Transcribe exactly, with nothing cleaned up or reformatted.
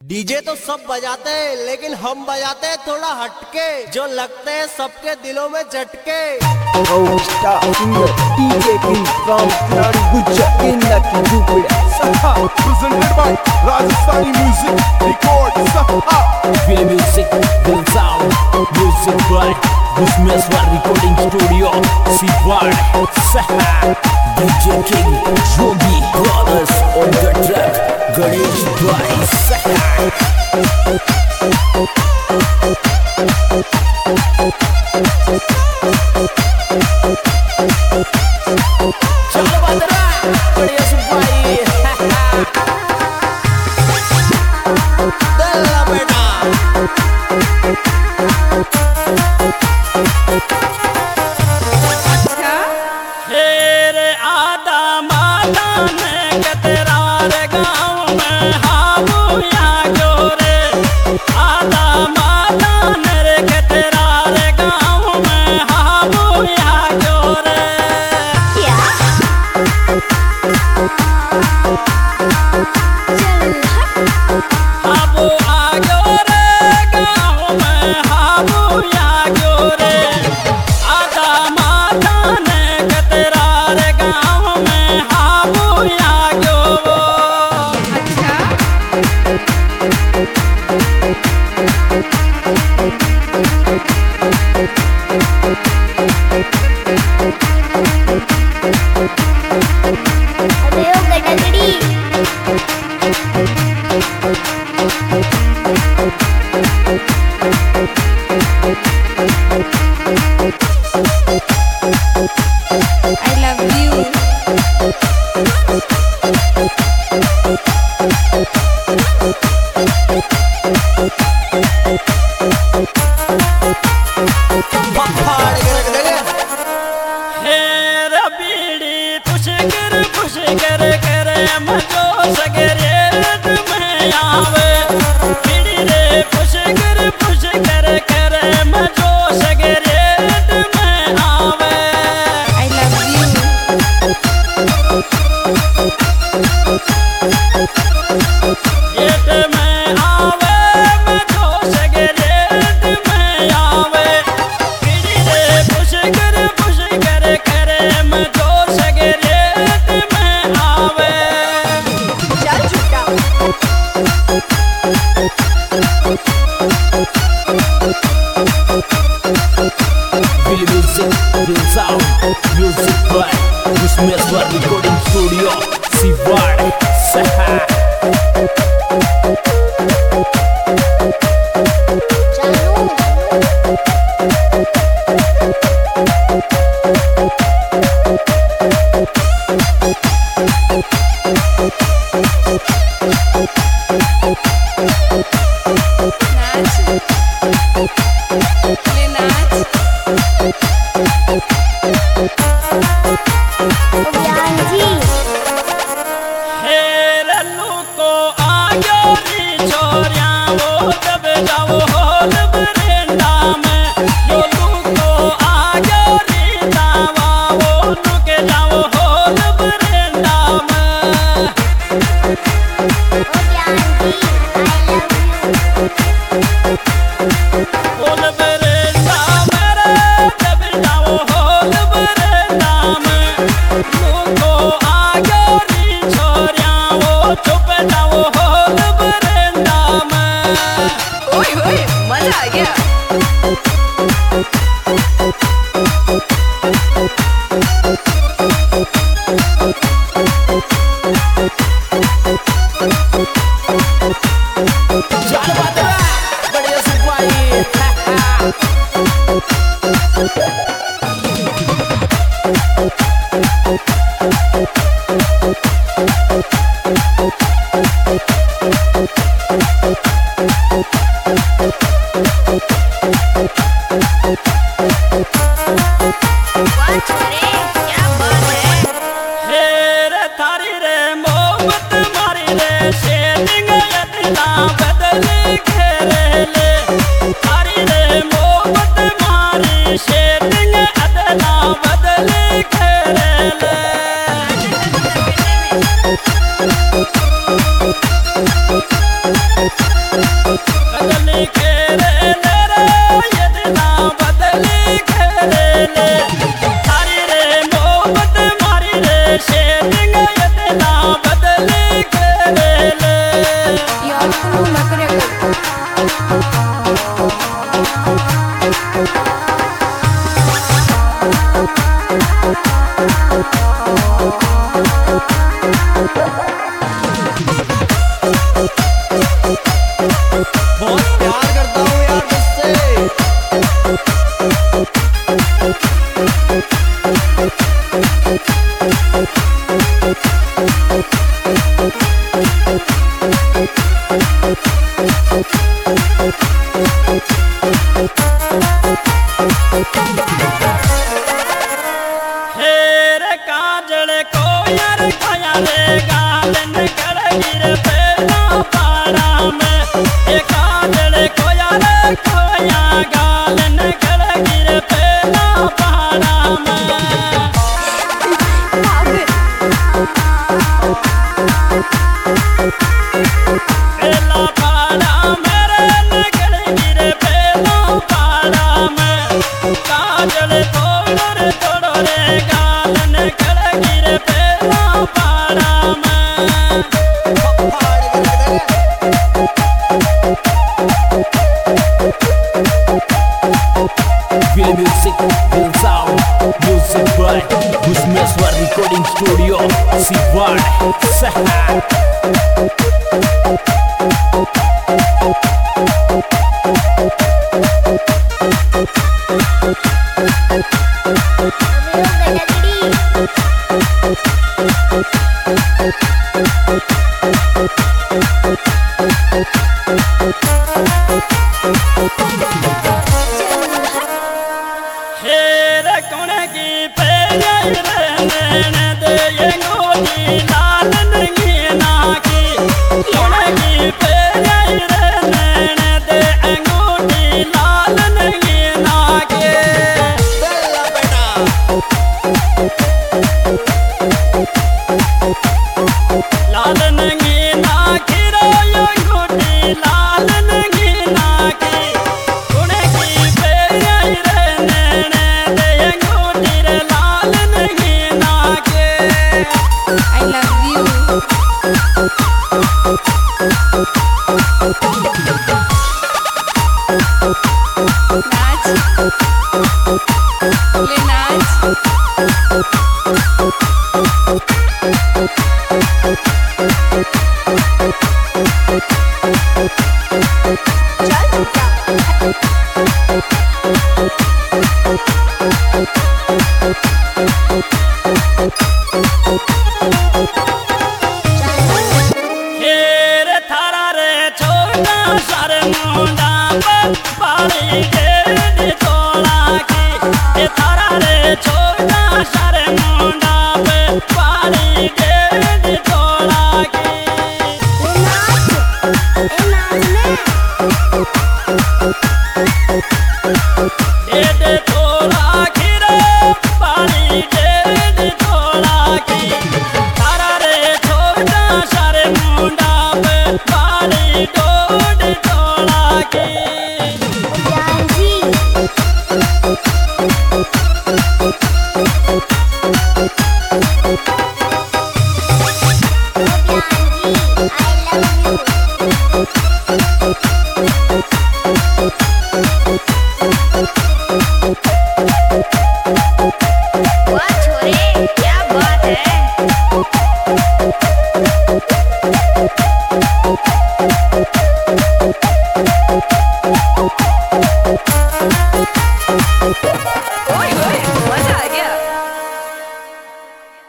DJ तो सब बजाते हैं लेकिन हम बजाते हैं थोड़ा हटके, जो लगते हैं सबके दिलों में झटके। Oh, star singer D J King from Nadi Gujarat in the Jupiter. Saha, presented by Rajasthani Music Record. Saha, Feel music, feel sound, music by Busmeswar Recording Studio, Siwad, Saha, D J King, Yogi Brothers on the track, Ganesh by Saha. चलो बंदरा, बढ़िया सुपारी, दल्ला बेटा हेरे आदा माता ने कतरा रे गाँव में हाबुया जोरे, आदा माता ने रे कतरा रे गाँव में हाबुया जोरे। हाबू आ जोरे गाँव में हाबुया जोरे, आदा माता ने कतरा रे गाँव में हाबुया जोरे। अबे ओ गटगड़ी I love you. पहाड़ के रख देंगे। हेर बीड़ी पुष्कर पुष्कर करे मजो सगरे में आवे, बीड़ी रे पुष्कर पुष्कर करे मजो सगरे में आवे। I love you. एट में आवे मजो सगरे में आवे, बीड़ी रे पुष्कर पुष्कर करे मजो सगरे में आवे। चल झूठा Feel music, feel sound, music by Busmeswar Recording Studio, Siwad, Saha. चलो नाच ले नाच ओ ज्ञान जी हे लल्लू को आयो नी छोरिया वो जब जाओ होल बरेंडा में, लोलू को आयो नी दावा वो नुके जाओ होल बरेंडा में। ओ ज्ञान जी I love you. होल बरेंडा मेरे जब जाओ होल बरेंडा में, लोगो आयो नी छोरिया वो चुप जाओ होल बरेंडा में। ओए होए मजा आ गया। चल बंदरा, बढ़िया सुपारी, वाह छोरे क्या बात है। हेरे थारी रे मोहब्बत मारी रे शेरिंग यतना बदल घेरे ले, थारी रे मोहब्बत मारी शेरिंग अदला बदल घेरे ले। Thank you. बदली खेले ले रे ये दिला बदली खेले ले थारी रे मोहब्बत मारी रे शेडिंग ये दिला बदली खेले ले यार तुम ना करे बहुत प्यार करता हूँ यार तुझसे। हेर काजल को यार खाया रे गालन करगी रे पेला पाड़ा में ये काजल को यार खोया गालन करगी रे पेला पाड़ा में पेला पाड़ा मेरे नगरगी रे पेला पाड़ा में काजल तोड़ो रे तोड़ो रे गालन करगी रे पेला पाड़ा में Feel music, feel sound, music by Gusmeswar Recording Studio, Siwar, Saha. हेर कौन की पेरे नैन दे ये गोली लाल नंगीना की कौन की पेरे नैन दे अंगूठी लाल नंगीना के बेला बेटा लाल नंगीना की रो अंगूठी लाल नंगीना की कौन की पेरे नैन दे अंगूठी रे लाल नंगीना के I love you. नाच ले नाच हेर थारा रे छोटा सर मुंडा पर पारी गेड़ी तोड़ा की ये थारा रे छोटा सर मुंडा पे पारी गेड़ी तोड़ा की गेड़ी तोड़ा की रे पारी गेड़ी तोड़ा की थारा रे छोटा सर मुंडा पे पारी गोड़ी तोड़ा की वाह छोरे क्या बात है।